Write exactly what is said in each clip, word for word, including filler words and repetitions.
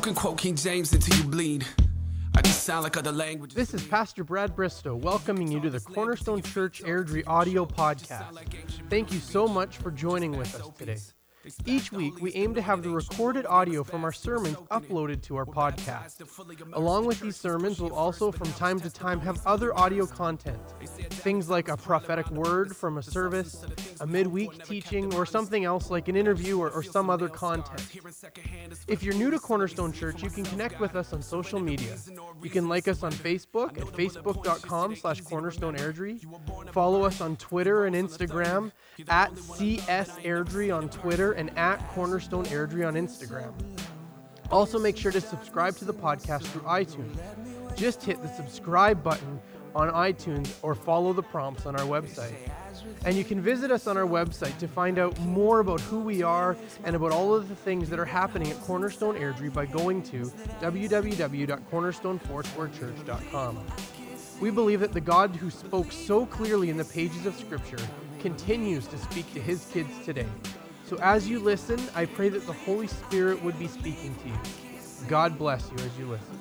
can quote King James until you bleed. I just sound like other languages. This is Pastor Brad Bristow welcoming you to the Cornerstone Church Airdrie audio podcast. Thank you so much for joining with us today. Each week, we aim to have the recorded audio from our sermons uploaded to our podcast. Along with these sermons, we'll also from time to time have other audio content. Things like a prophetic word from a service, a midweek teaching, or something else like an interview or, or some other content. If you're new to Cornerstone Church, you can connect with us on social media. You can like us on Facebook at facebook.com slash Cornerstone Airdrie. Follow us on Twitter and Instagram at C S Airdrie on Twitter and at Cornerstone Airdrie on Instagram. Also, make sure to subscribe to the podcast through iTunes. Just hit the subscribe button on iTunes or follow the prompts on our website. And you can visit us on our website to find out more about who we are and about all of the things that are happening at Cornerstone Airdrie by going to w w w dot cornerstone foursquare church dot com. We believe that the God who spoke so clearly in the pages of Scripture continues to speak to His kids today. So as you listen, I pray that the Holy Spirit would be speaking to you. God bless you as you listen.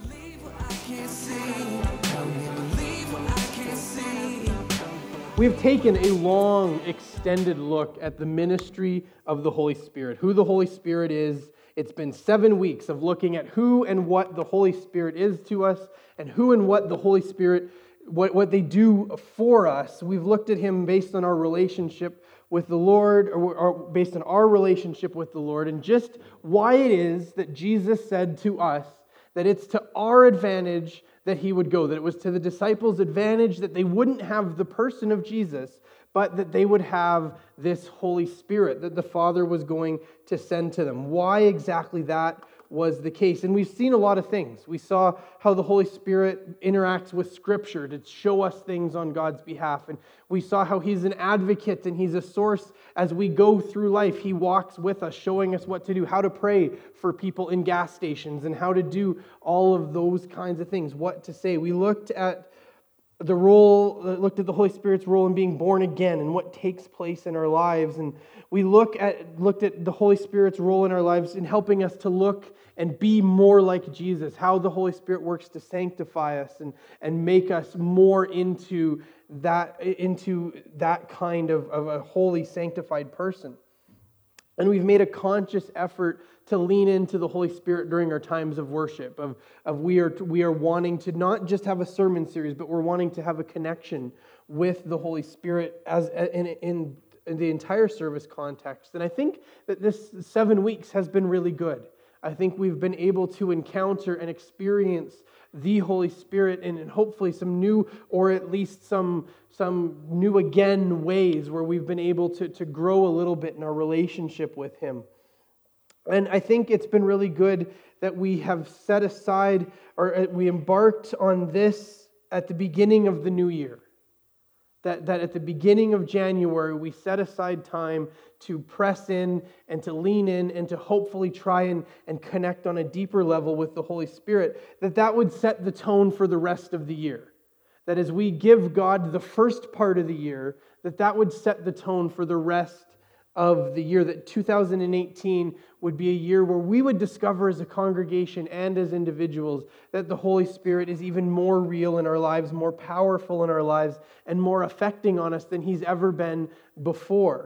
We've taken a long, extended look at the ministry of the Holy Spirit, who the Holy Spirit is. It's been seven weeks of looking at who and what the Holy Spirit is to us and who and what the Holy Spirit, what, what they do for us. We've looked at Him based on our relationship with the Lord, or, or based on our relationship with the Lord, and just why it is that Jesus said to us that it's to our advantage that He would go, that it was to the disciples' advantage that they wouldn't have the person of Jesus, but that they would have this Holy Spirit that the Father was going to send to them. Why exactly that was the case. And we've seen a lot of things. We saw how the Holy Spirit interacts with Scripture to show us things on God's behalf. And we saw how He's an advocate and He's a source as we go through life. He walks with us, showing us what to do, how to pray for people in gas stations, and how to do all of those kinds of things, what to say. We looked at the role, looked at the Holy Spirit's role in being born again and what takes place in our lives. And we look at looked at the Holy Spirit's role in our lives in helping us to look and be more like Jesus, how the Holy Spirit works to sanctify us and, and make us more into that, into that kind of, of a holy, sanctified person. And we've made a conscious effort to lean into the Holy Spirit during our times of worship, of, of we are we are wanting to not just have a sermon series, but we're wanting to have a connection with the Holy Spirit as in, in, in the entire service context. And I think that this seven weeks has been really good. I think we've been able to encounter and experience the Holy Spirit in, in hopefully some new, or at least some, some new again ways where we've been able to, to grow a little bit in our relationship with Him. And I think it's been really good that we have set aside, or we embarked on this at the beginning of the new year. That, that at the beginning of January, we set aside time to press in and to lean in and to hopefully try and, and connect on a deeper level with the Holy Spirit, that that would set the tone for the rest of the year. That as we give God the first part of the year, that that would set the tone for the rest of the year, that two thousand eighteen would be a year where we would discover as a congregation and as individuals that the Holy Spirit is even more real in our lives, more powerful in our lives, and more affecting on us than He's ever been before.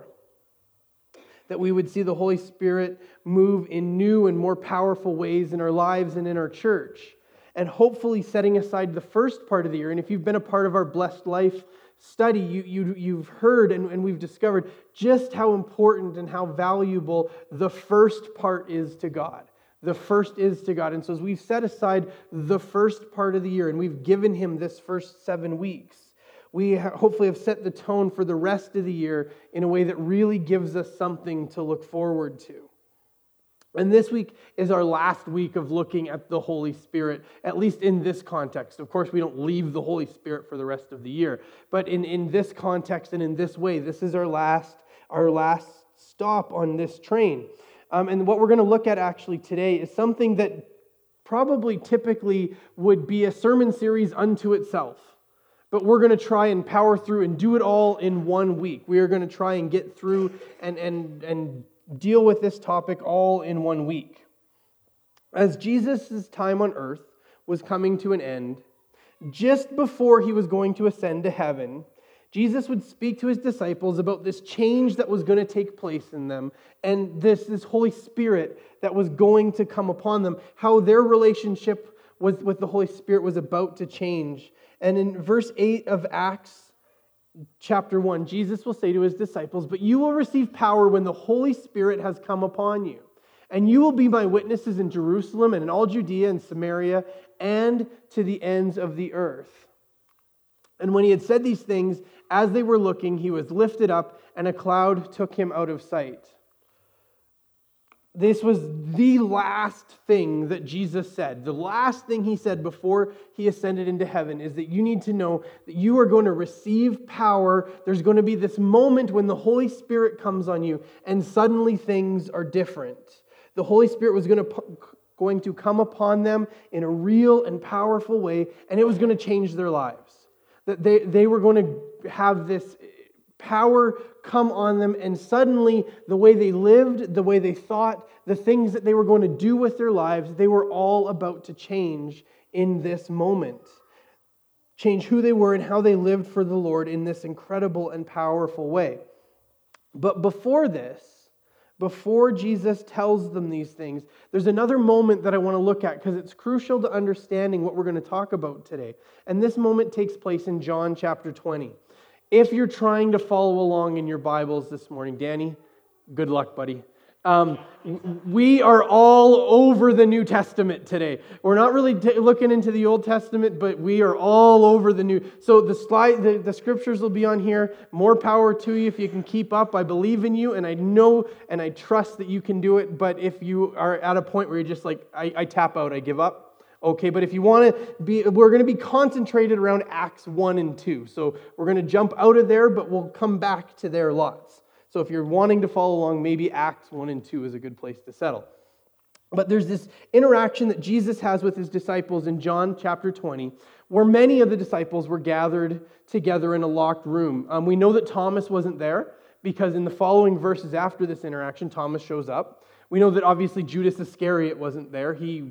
That we would see the Holy Spirit move in new and more powerful ways in our lives and in our church. And hopefully setting aside the first part of the year, and if you've been a part of our Blessed Life study, you, you, you've heard and, and we've discovered just how important and how valuable the first part is to God. The first is to God. And so as we've set aside the first part of the year and we've given Him this first seven weeks, we ha- hopefully have set the tone for the rest of the year in a way that really gives us something to look forward to. And this week is our last week of looking at the Holy Spirit, at least in this context. Of course, we don't leave the Holy Spirit for the rest of the year. But in, in this context and in this way, this is our last, our last stop on this train. Um, and what we're going to look at actually today is something that probably typically would be a sermon series unto itself. But we're going to try and power through and do it all in one week. We are going to try and get through and and and deal with this topic all in one week. as Jesus' time on earth was coming to an end, just before he was going to ascend to heaven, Jesus would speak to his disciples about this change that was going to take place in them and this, this Holy Spirit that was going to come upon them, how their relationship with, with the Holy Spirit was about to change. And in verse eight of Acts chapter one, Jesus will say to his disciples, "But you will receive power when the Holy Spirit has come upon you. And you will be my witnesses in Jerusalem and in all Judea and Samaria and to the ends of the earth." And when he had said these things, as they were looking, he was lifted up, and a cloud took him out of sight. This was the last thing that Jesus said. The last thing he said before he ascended into heaven is that you need to know that you are going to receive power. There's going to be this moment when the Holy Spirit comes on you, and suddenly things are different. The Holy Spirit was going to, going to come upon them in a real and powerful way, and it was going to change their lives. That they, they were going to have this power come on them, and suddenly the way they lived, the way they thought, the things that they were going to do with their lives, they were all about to change in this moment. Change who they were and how they lived for the Lord in this incredible and powerful way. But before this, before Jesus tells them these things, there's another moment that I want to look at because it's crucial to understanding what we're going to talk about today. And this moment takes place in John chapter twenty. If you're trying to follow along in your Bibles this morning, Danny, good luck, buddy. Um, we are all over the New Testament today. We're not really t- looking into the Old Testament, but we are all over the New. So the slide, the, the scriptures will be on here. More power to you if you can keep up. I believe in you, and I know and I trust that you can do it. But if you are at a point where you're just like, I, I tap out, I give up. Okay, but if you want to be, we're going to be concentrated around Acts one and two. So we're going to jump out of there, but we'll come back to there lots. So if you're wanting to follow along, maybe Acts one and two is a good place to settle. But there's this interaction that Jesus has with his disciples in John chapter twenty, where many of the disciples were gathered together in a locked room. Um, we know that Thomas wasn't there because in the following verses after this interaction, Thomas shows up. We know that obviously Judas Iscariot wasn't there. He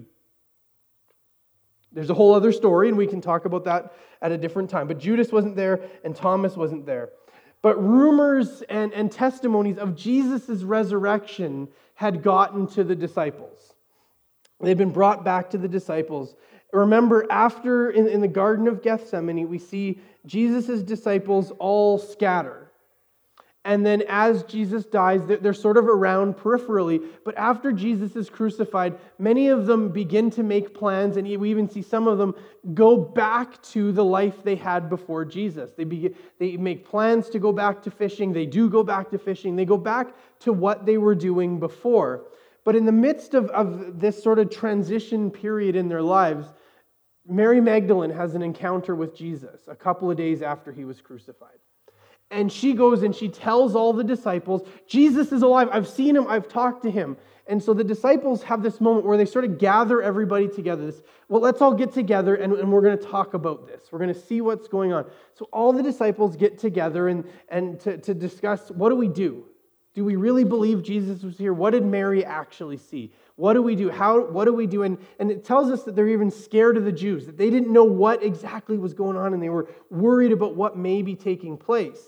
There's a whole other story, and we can talk about that at a different time. But Judas wasn't there, and Thomas wasn't there. But rumors and, and testimonies of Jesus' resurrection had gotten to the disciples. They'd been brought back to the disciples. Remember, after, in, in the Garden of Gethsemane, we see Jesus' disciples all scatter. And then as Jesus dies, they're sort of around peripherally. But after Jesus is crucified, many of them begin to make plans, and we even see some of them go back to the life they had before Jesus. They begin, they make plans to go back to fishing. They do go back to fishing. They go back to what they were doing before. But in the midst of, of this sort of transition period in their lives, Mary Magdalene has an encounter with Jesus a couple of days after he was crucified. And she goes and she tells all the disciples, Jesus is alive. I've seen him. I've talked to him. And so the disciples have this moment where they sort of gather everybody together. This, well, let's all get together and, and we're going to talk about this. We're going to see what's going on. So all the disciples get together and, and to, to discuss, what do we do? Do we really believe Jesus was here? What did Mary actually see? What do we do? How? What do we do? And, and it tells us that they're even scared of the Jews, that they didn't know what exactly was going on and they were worried about what may be taking place.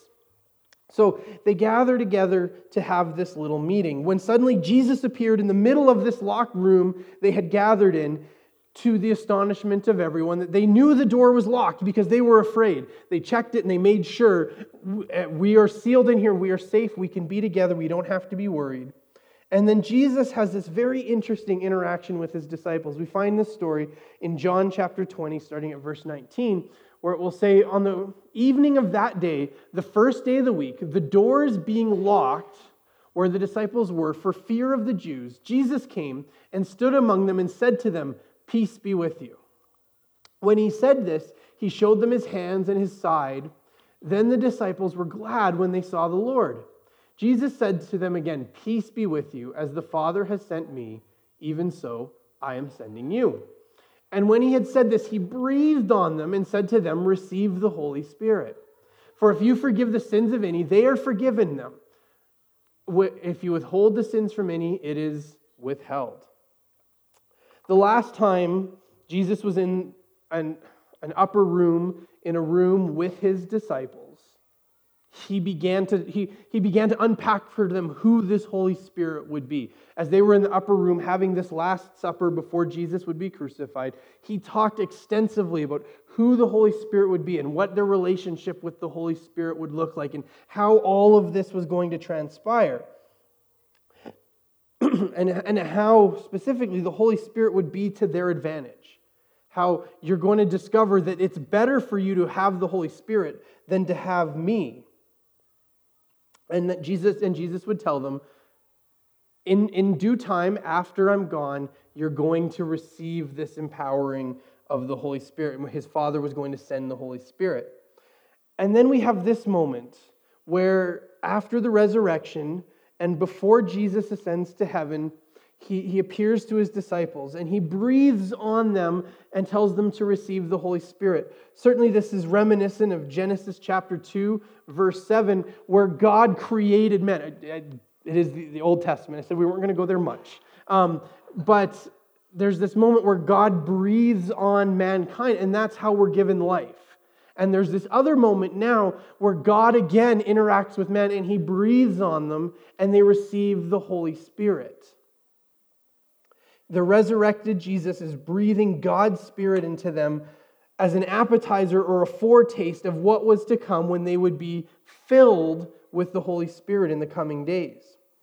So they gather together to have this little meeting when suddenly Jesus appeared in the middle of this locked room they had gathered in, to the astonishment of everyone that they knew the door was locked because they were afraid. They checked it and they made sure we are sealed in here, we are safe, we can be together, we don't have to be worried. And then Jesus has this very interesting interaction with his disciples. We find this story in John chapter twenty, starting at verse nineteen, where it will say, on the evening of that day, the first day of the week, the doors being locked where the disciples were for fear of the Jews, Jesus came and stood among them and said to them, "Peace be with you." When he said this, he showed them his hands and his side. Then the disciples were glad when they saw the Lord. Jesus said to them again, "Peace be with you. As the Father has sent me, even so I am sending you." And when he had said this, he breathed on them and said to them, "Receive the Holy Spirit. For if you forgive the sins of any, they are forgiven them. If you withhold the sins from any, it is withheld." The last time Jesus was in an, an upper room, in a room with his disciples, he began to he, he began to unpack for them who this Holy Spirit would be. As they were in the upper room having this Last Supper before Jesus would be crucified, he talked extensively about who the Holy Spirit would be and what their relationship with the Holy Spirit would look like and how all of this was going to transpire. and, and how specifically the Holy Spirit would be to their advantage. How you're going to discover that it's better for you to have the Holy Spirit than to have me. And that Jesus and Jesus would tell them, in, in due time, after I'm gone, you're going to receive this empowering of the Holy Spirit. His Father was going to send the Holy Spirit. And then we have this moment where after the resurrection and before Jesus ascends to heaven, he, he appears to his disciples and he breathes on them and tells them to receive the Holy Spirit. Certainly this is reminiscent of Genesis chapter two, verse seven, where God created man. It is the Old Testament. I said we weren't going to go there much. Um, but there's this moment where God breathes on mankind, and that's how we're given life. And there's this other moment now where God again interacts with man and he breathes on them and they receive the Holy Spirit. The resurrected Jesus is breathing God's Spirit into them as an appetizer or a foretaste of what was to come when they would be filled with the Holy Spirit in the coming days.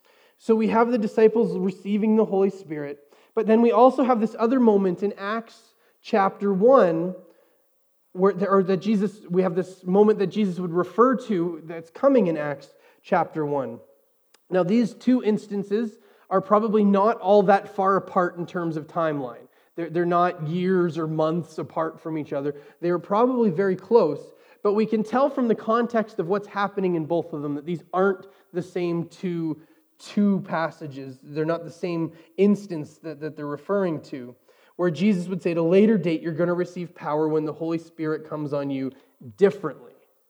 So we have the disciples receiving the Holy Spirit, but then we also have this other moment in Acts chapter one, where or that Jesus, we have this moment that Jesus would refer to that's coming in Acts chapter one. Now these two instances are probably not all that far apart in terms of timeline. They're, they're not years or months apart from each other. They are probably very close, but we can tell from the context of what's happening in both of them that these aren't the same two, two passages. They're not the same instance that, that they're referring to, where Jesus would say at a later date, you're going to receive power when the Holy Spirit comes on you differently.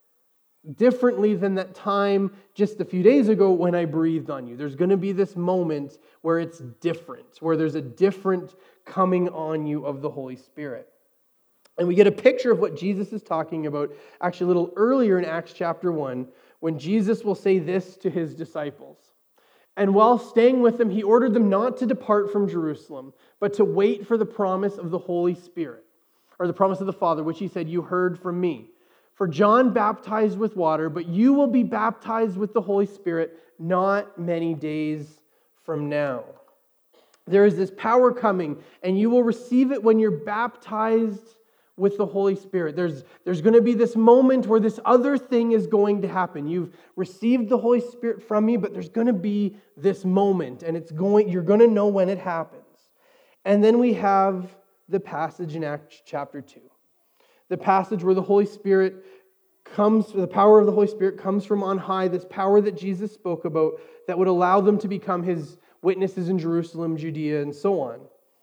Differently than that time just a few days ago when I breathed on you. There's going to be this moment where it's different, where there's a different coming on you of the Holy Spirit. And we get a picture of what Jesus is talking about actually a little earlier in Acts chapter one, when Jesus will say this to his disciples. And while staying with them, he ordered them not to depart from Jerusalem, but to wait for the promise of the Holy Spirit, or the promise of the Father, which he said, you heard from me. For John baptized with water, but you will be baptized with the Holy Spirit not many days from now. There is this power coming, and you will receive it when you're baptized with the Holy Spirit. There's, there's going to be this moment where this other thing is going to happen. You've received the Holy Spirit from me, but there's going to be this moment, and it's going. You're going to know when it happens. And then we have the passage in Acts chapter two. The passage where the Holy Spirit comes, the power of the Holy Spirit comes from on high, this power that Jesus spoke about that would allow them to become his witnesses in Jerusalem, Judea, and so on.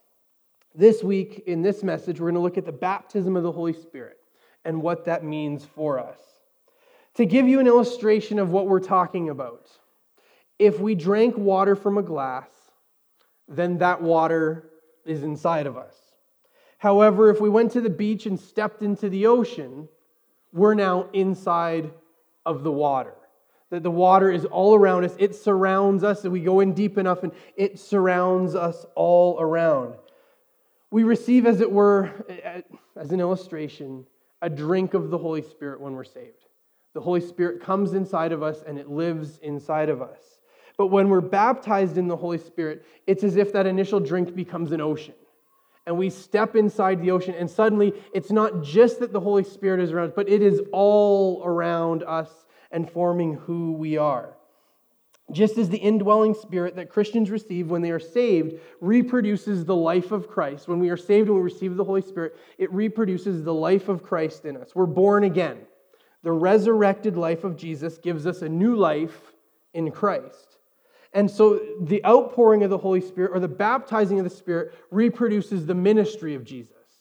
This week, in this message, we're going to look at the baptism of the Holy Spirit and what that means for us. To give you an illustration of what we're talking about, if we drank water from a glass, then that water is inside of us. However, if we went to the beach and stepped into the ocean, we're now inside of the water. That the water is all around us. It surrounds us, and we go in deep enough, and it surrounds us all around. We receive, as it were, as an illustration, a drink of the Holy Spirit when we're saved. The Holy Spirit comes inside of us, and it lives inside of us. But when we're baptized in the Holy Spirit, it's as if that initial drink becomes an ocean. And we step inside the ocean, and suddenly it's not just that the Holy Spirit is around us, but it is all around us and forming who we are. Just as the indwelling Spirit that Christians receive when they are saved reproduces the life of Christ, when we are saved and we receive the Holy Spirit, it reproduces the life of Christ in us. We're born again. The resurrected life of Jesus gives us a new life in Christ. And so the outpouring of the Holy Spirit, or the baptizing of the Spirit, reproduces the ministry of Jesus.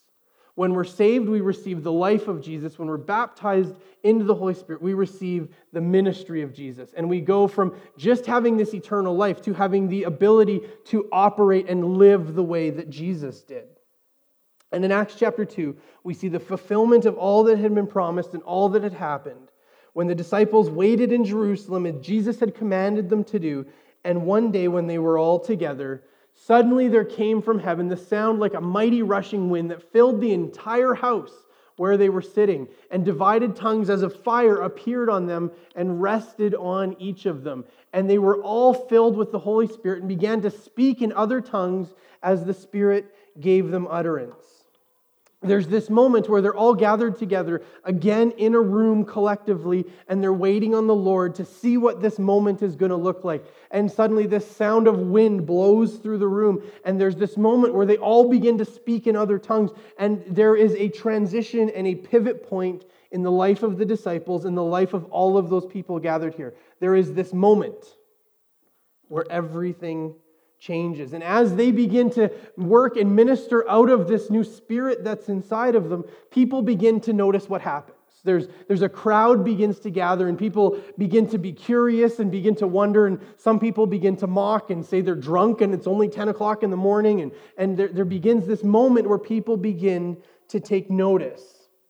When we're saved, we receive the life of Jesus. When we're baptized into the Holy Spirit, we receive the ministry of Jesus. And we go from just having this eternal life to having the ability to operate and live the way that Jesus did. And in Acts chapter two, we see the fulfillment of all that had been promised and all that had happened when the disciples waited in Jerusalem as Jesus had commanded them to do. And one day when they were all together, suddenly there came from heaven the sound like a mighty rushing wind that filled the entire house where they were sitting, and divided tongues as of fire appeared on them and rested on each of them. And they were all filled with the Holy Spirit and began to speak in other tongues as the Spirit gave them utterance. There's this moment where they're all gathered together again in a room collectively, and they're waiting on the Lord to see what this moment is going to look like. And suddenly this sound of wind blows through the room, and there's this moment where they all begin to speak in other tongues, and there is a transition and a pivot point in the life of the disciples, in the life of all of those people gathered here. There is this moment where everything changes. And as they begin to work and minister out of this new spirit that's inside of them, people begin to notice what happens. There's, there's a crowd begins to gather, and people begin to be curious and begin to wonder, and some people begin to mock and say they're drunk and it's only ten o'clock in the morning, and, and there, there begins this moment where people begin to take notice.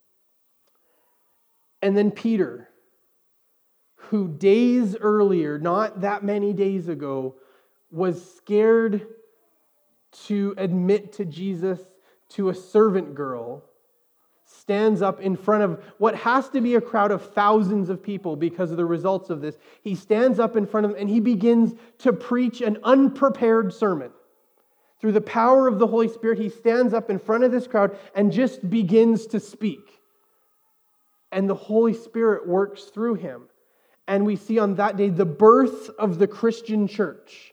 And then Peter, who days earlier, not that many days ago, was scared to admit to Jesus to a servant girl, stands up in front of what has to be a crowd of thousands of people because of the results of this. He stands up in front of them and he begins to preach an unprepared sermon. Through the power of the Holy Spirit, he stands up in front of this crowd and just begins to speak. And the Holy Spirit works through him. And we see on that day the birth of the Christian church,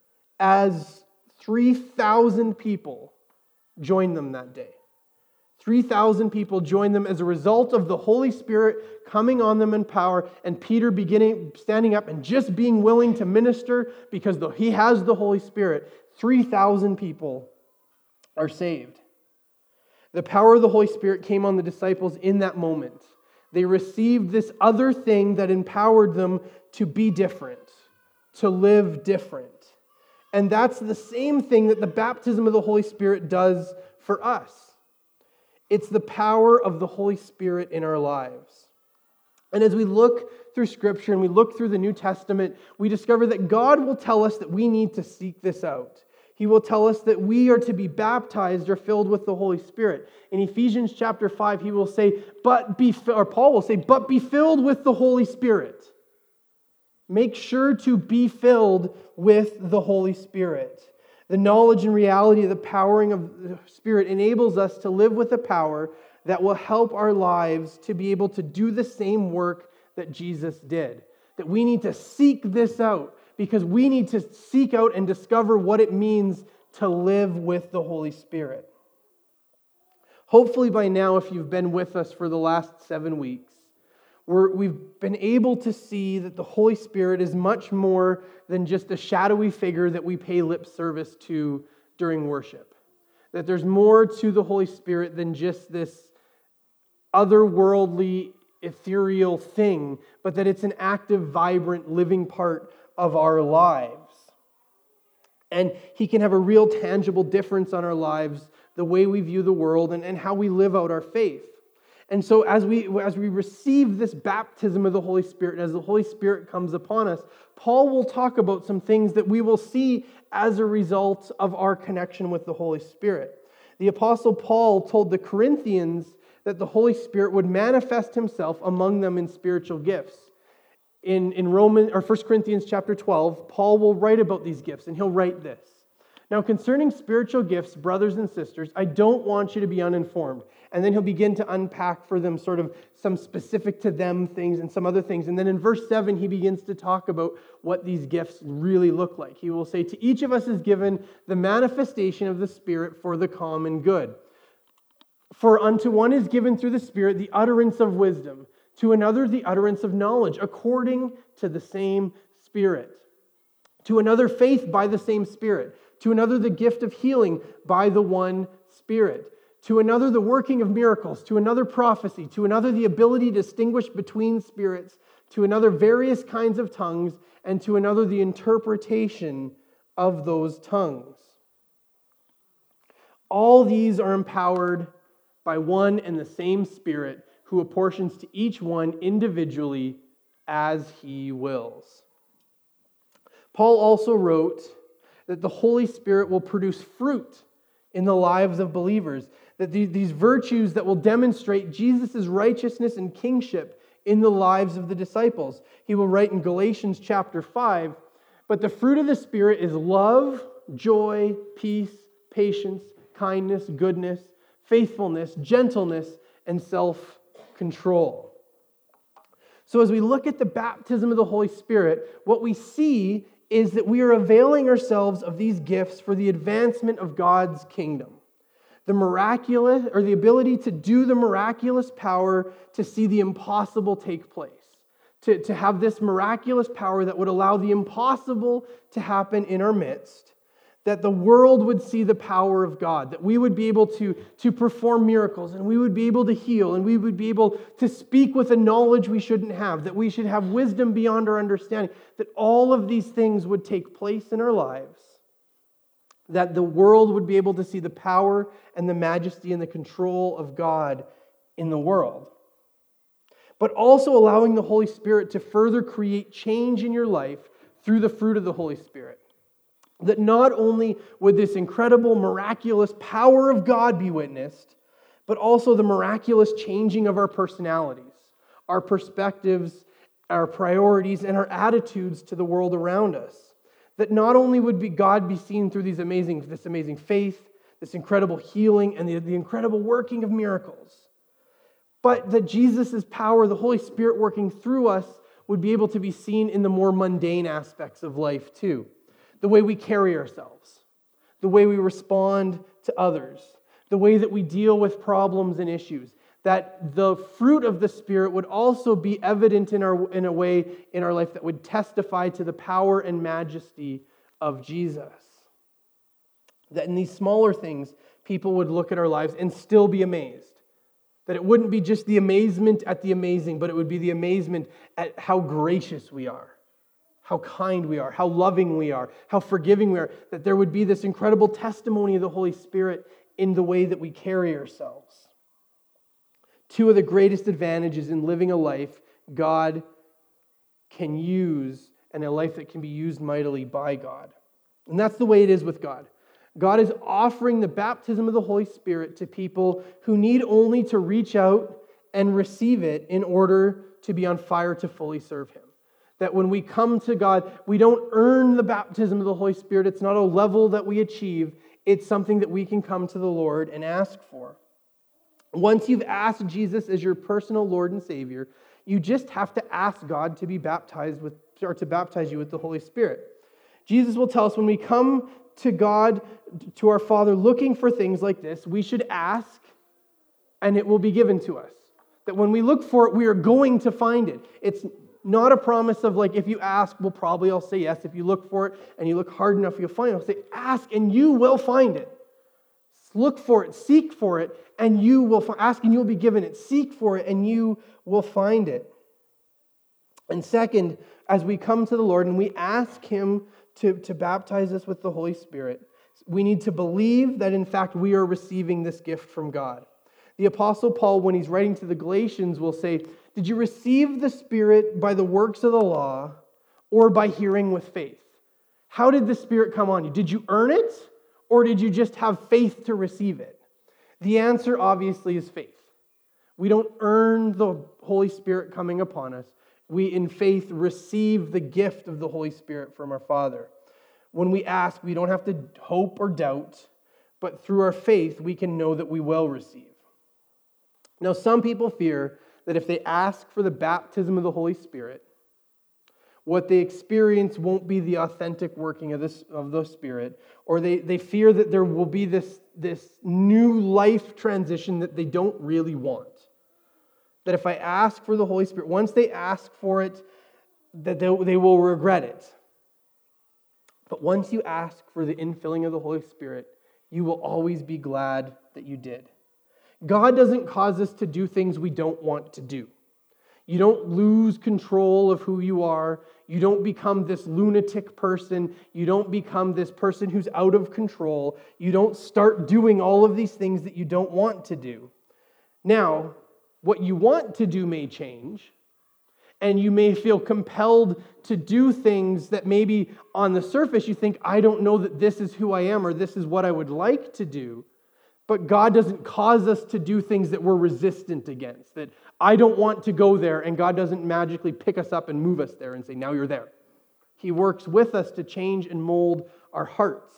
as three thousand people joined them that day. three thousand people joined them as a result of the Holy Spirit coming on them in power, and Peter beginning standing up and just being willing to minister because the, he has the Holy Spirit. three thousand people are saved. The power of the Holy Spirit came on the disciples in that moment. They received this other thing that empowered them to be different, to live different. And that's the same thing that the baptism of the Holy Spirit does for us. It's the power of the Holy Spirit in our lives. And as we look through Scripture and we look through the New Testament, we discover that God will tell us that we need to seek this out. He will tell us that we are to be baptized or filled with the Holy Spirit. In Ephesians chapter five, he will say, but be, or Paul will say, but be filled with the Holy Spirit. Make sure to be filled with the Holy Spirit. The knowledge and reality of the powering of the Spirit enables us to live with a power that will help our lives to be able to do the same work that Jesus did. That we need to seek this out because we need to seek out and discover what it means to live with the Holy Spirit. Hopefully by now, if you've been with us for the last seven weeks, We're, we've been able to see that the Holy Spirit is much more than just a shadowy figure that we pay lip service to during worship. That there's more to the Holy Spirit than just this otherworldly, ethereal thing, but that it's an active, vibrant, living part of our lives. And He can have a real tangible difference on our lives, the way we view the world and, and how we live out our faith. And so as we as we receive this baptism of the Holy Spirit, as the Holy Spirit comes upon us, Paul will talk about some things that we will see as a result of our connection with the Holy Spirit. The Apostle Paul told the Corinthians that the Holy Spirit would manifest himself among them in spiritual gifts. In, in Roman, or First Corinthians chapter twelve, Paul will write about these gifts, and he'll write this. Now, concerning spiritual gifts, brothers and sisters, I don't want you to be uninformed. And then he'll begin to unpack for them sort of some specific to them things and some other things. And then in verse seven, he begins to talk about what these gifts really look like. He will say, to each of us is given the manifestation of the Spirit for the common good. For unto one is given through the Spirit the utterance of wisdom, to another the utterance of knowledge, according to the same Spirit. To another faith by the same Spirit. To another the gift of healing by the one Spirit. to another the working of miracles, to another prophecy, to another the ability to distinguish between spirits, to another various kinds of tongues, and to another the interpretation of those tongues. All these are empowered by one and the same Spirit, who apportions to each one individually as he wills. Paul also wrote that the Holy Spirit will produce fruit in the lives of believers, that these virtues that will demonstrate Jesus' righteousness and kingship in the lives of the disciples. He will write in Galatians chapter five, but the fruit of the Spirit is love, joy, peace, patience, kindness, goodness, faithfulness, gentleness, and self-control. So as we look at the baptism of the Holy Spirit, what we see is that we are availing ourselves of these gifts for the advancement of God's kingdom. The miraculous, or the ability to do the miraculous power to see the impossible take place. To, to have this miraculous power that would allow the impossible to happen in our midst. That the world would see the power of God. That we would be able to, to perform miracles, and we would be able to heal, and we would be able to speak with a knowledge we shouldn't have. That we should have wisdom beyond our understanding. That all of these things would take place in our lives. That the world would be able to see the power and the majesty and the control of God in the world. But also allowing the Holy Spirit to further create change in your life through the fruit of the Holy Spirit. That not only would this incredible, miraculous power of God be witnessed, but also the miraculous changing of our personalities, our perspectives, our priorities, and our attitudes to the world around us. That not only would be God be seen through these amazing, this amazing faith, this incredible healing, and the, the incredible working of miracles, but that Jesus' power, the Holy Spirit working through us, would be able to be seen in the more mundane aspects of life too. The way we carry ourselves, the way we respond to others, the way that we deal with problems and issues. That the fruit of the Spirit would also be evident in our in a way in our life that would testify to the power and majesty of Jesus. That in these smaller things, people would look at our lives and still be amazed. That it wouldn't be just the amazement at the amazing, but it would be the amazement at how gracious we are, how kind we are, how loving we are, how forgiving we are. That there would be this incredible testimony of the Holy Spirit in the way that we carry ourselves. Two of the greatest advantages in living a life God can use, and a life that can be used mightily by God. And that's the way it is with God. God is offering the baptism of the Holy Spirit to people who need only to reach out and receive it in order to be on fire to fully serve Him. That when we come to God, we don't earn the baptism of the Holy Spirit. It's not a level that we achieve. It's something that we can come to the Lord and ask for. Once you've asked Jesus as your personal Lord and Savior, you just have to ask God to be baptized with, or to baptize you with the Holy Spirit. Jesus will tell us when we come to God, to our Father, looking for things like this, we should ask, and it will be given to us. That when we look for it, we are going to find it. It's not a promise of like, if you ask, well, probably I'll say yes. If you look for it and you look hard enough, you'll find it. I'll say, ask and you will find it. Look for it, seek for it, and you will find, ask and you will be given it. Seek for it, and you will find it. And second, as we come to the Lord and we ask Him to, to baptize us with the Holy Spirit, we need to believe that in fact we are receiving this gift from God. The Apostle Paul, when he's writing to the Galatians, will say, did you receive the Spirit by the works of the law or by hearing with faith? How did the Spirit come on you? Did you earn it? Or did you just have faith to receive it? The answer obviously is faith. We don't earn the Holy Spirit coming upon us. We in faith receive the gift of the Holy Spirit from our Father. When we ask, we don't have to hope or doubt, but through our faith, we can know that we will receive. Now, some people fear that if they ask for the baptism of the Holy Spirit, what they experience won't be the authentic working of this of the Spirit, or they, they fear that there will be this, this new life transition that they don't really want. That if I ask for the Holy Spirit, once they ask for it, that they, they will regret it. But once you ask for the infilling of the Holy Spirit, you will always be glad that you did. God doesn't cause us to do things we don't want to do. You don't lose control of who you are. You don't become this lunatic person. You don't become this person who's out of control. You don't start doing all of these things that you don't want to do. Now, what you want to do may change, and you may feel compelled to do things that maybe on the surface you think, I don't know that this is who I am or this is what I would like to do. But God doesn't cause us to do things that we're resistant against, that I don't want to go there, and God doesn't magically pick us up and move us there and say, now you're there. He works with us to change and mold our hearts.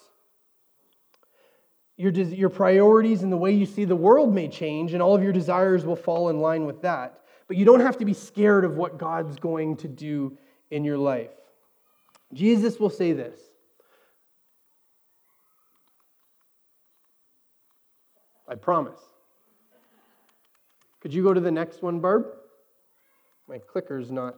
Your, your priorities and the way you see the world may change, and all of your desires will fall in line with that. But you don't have to be scared of what God's going to do in your life. Jesus will say this. I promise. Could you go to the next one, Barb? My clicker's not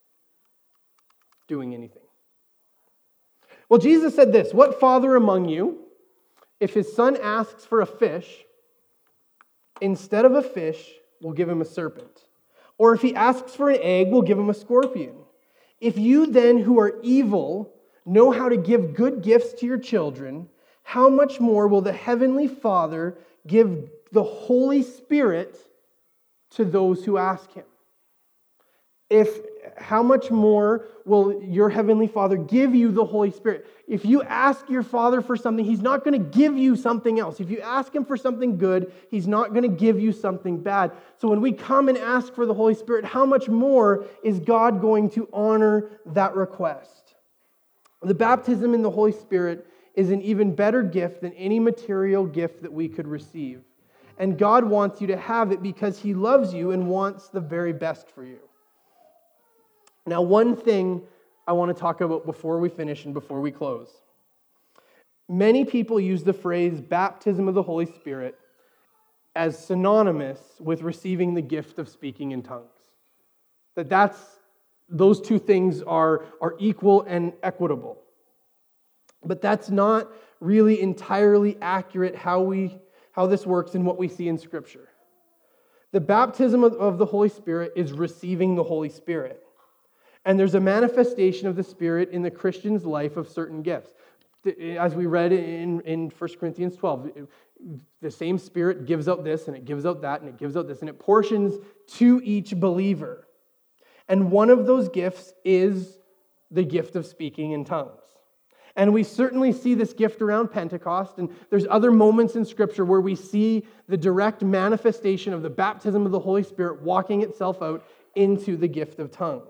doing anything. Well, Jesus said this, what father among you, if his son asks for a fish, instead of a fish, will give him a serpent? Or if he asks for an egg, will give him a scorpion? If you then, who are evil, know how to give good gifts to your children, how much more will the heavenly Father give the Holy Spirit to those who ask him? If how much more will your heavenly Father give you the Holy Spirit? If you ask your Father for something, he's not going to give you something else. If you ask him for something good, he's not going to give you something bad. So when we come and ask for the Holy Spirit, how much more is God going to honor that request? The baptism in the Holy Spirit is an even better gift than any material gift that we could receive. And God wants you to have it because he loves you and wants the very best for you. Now, one thing I want to talk about before we finish and before we close. Many people use the phrase baptism of the Holy Spirit as synonymous with receiving the gift of speaking in tongues. That that's, those two things are, are equal and equitable. But that's not really entirely accurate how we how this works and what we see in Scripture. The baptism of, of the Holy Spirit is receiving the Holy Spirit. And there's a manifestation of the Spirit in the Christian's life of certain gifts. As we read in, in First Corinthians twelve, the same Spirit gives out this, and it gives out that, and it gives out this, and it portions to each believer. And one of those gifts is the gift of speaking in tongues. And we certainly see this gift around Pentecost, and there's other moments in Scripture where we see the direct manifestation of the baptism of the Holy Spirit walking itself out into the gift of tongues.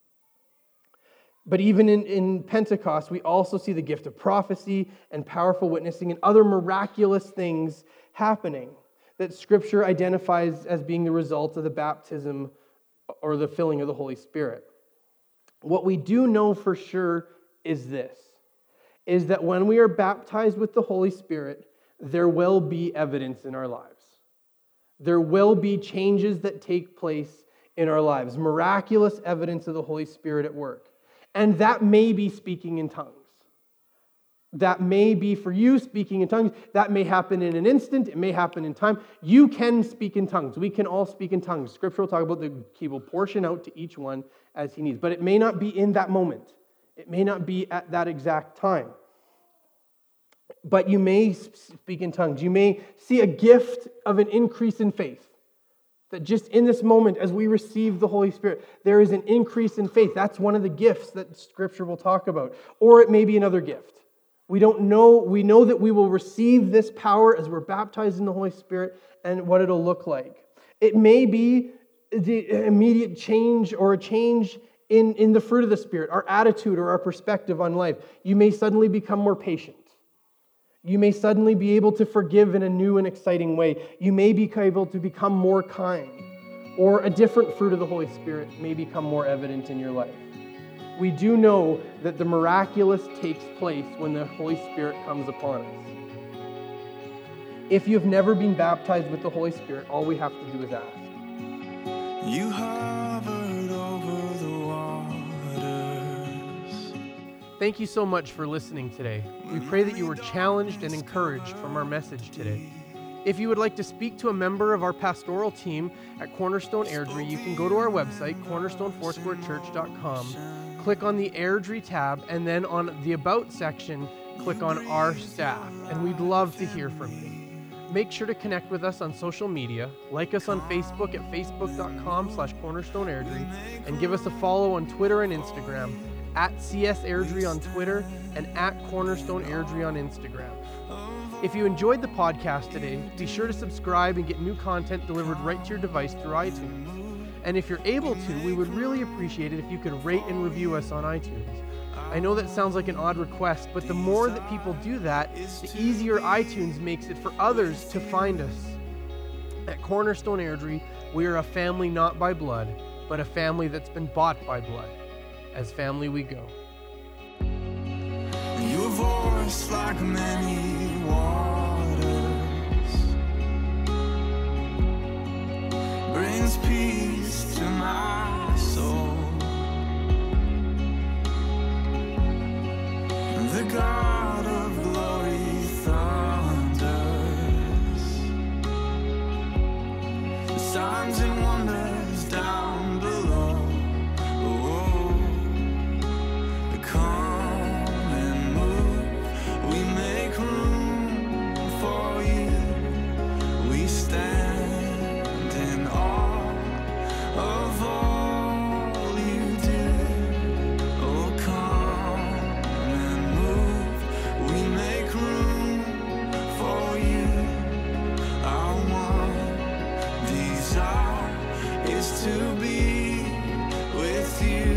But even in, in Pentecost, we also see the gift of prophecy and powerful witnessing and other miraculous things happening that Scripture identifies as being the result of the baptism or the filling of the Holy Spirit. What we do know for sure is this, is that when we are baptized with the Holy Spirit, there will be evidence in our lives. There will be changes that take place in our lives, miraculous evidence of the Holy Spirit at work. And that may be speaking in tongues. That may be for you speaking in tongues. That may happen in an instant. It may happen in time. You can speak in tongues. We can all speak in tongues. Scripture will talk about the, he will portion out to each one as he needs. But it may not be in that moment. It may not be at that exact time. But you may speak in tongues. You may see a gift of an increase in faith. That just in this moment, as we receive the Holy Spirit, there is an increase in faith. That's one of the gifts that Scripture will talk about. Or it may be another gift. We don't know. We know that we will receive this power as we're baptized in the Holy Spirit and what it'll look like. It may be the immediate change or a change in, in the fruit of the Spirit, our attitude or our perspective on life. You may suddenly become more patient. You may suddenly be able to forgive in a new and exciting way. You may be able to become more kind. Or a different fruit of the Holy Spirit may become more evident in your life. We do know that the miraculous takes place when the Holy Spirit comes upon us. If you've never been baptized with the Holy Spirit, all we have to do is ask. You hovered over the waters. Thank you so much for listening today. We pray that you were challenged and encouraged from our message today. If you would like to speak to a member of our pastoral team at Cornerstone Airdrie, you can go to our website, cornerstone foursquare church dot com, click on the Airdrie tab, and then on the About section, click on Our Staff, and we'd love to hear from you. Make sure to connect with us on social media, like us on Facebook at facebook dot com slash cornerstone airdrie, and give us a follow on Twitter and Instagram, at C S Airdrie on Twitter and at Cornerstone Airdrie on Instagram. If you enjoyed the podcast today, be sure to subscribe and get new content delivered right to your device through iTunes. And if you're able to, we would really appreciate it if you could rate and review us on iTunes. I know that sounds like an odd request, but the more that people do that, the easier iTunes makes it for others to find us. At Cornerstone Airdrie, we are a family not by blood, but a family that's been bought by blood. As family we go. Your voice like many waters brings peace to my soul. The God of glory thunders, the signs and wonders down below. Oh, come and move, we make room for you. We stand in awe of all you do. Oh, come and move, we make room for you. Our one desire is to be with you.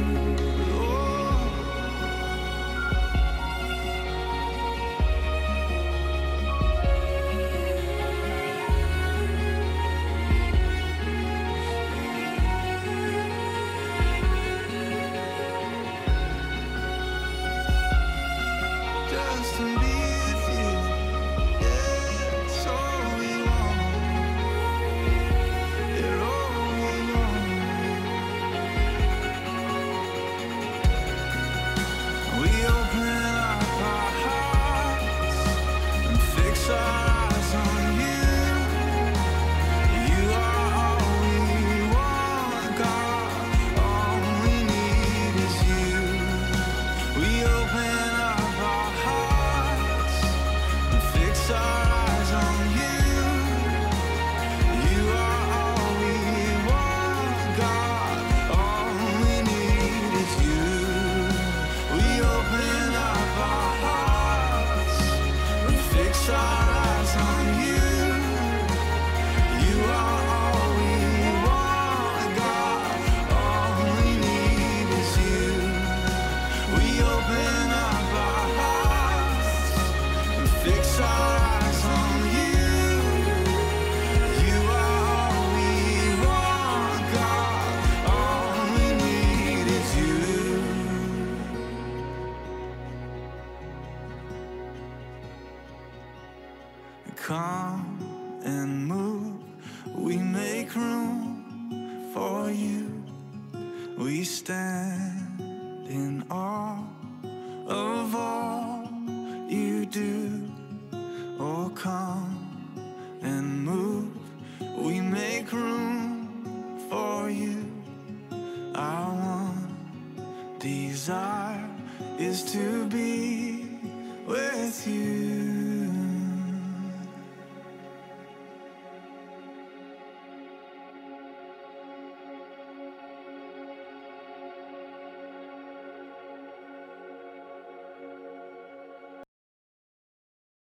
Just to be with you, yeah, it's all we want, yeah, all we want. We open up our hearts and fix our eyes on you. You are all we want, God, all we need is you. We open up our hearts and fix our eyes on you. You are all we want, God, all we need is you. We open up our hearts and fix our eyes on you. You are all we want, God, all we need is you. We open up our hearts and fix our eyes on you. You are all we want, God, all we need is you. Come and move, we make room for you. We stand in awe of all you do. Oh, come and move, we make room for you. Our one desire is to be with you.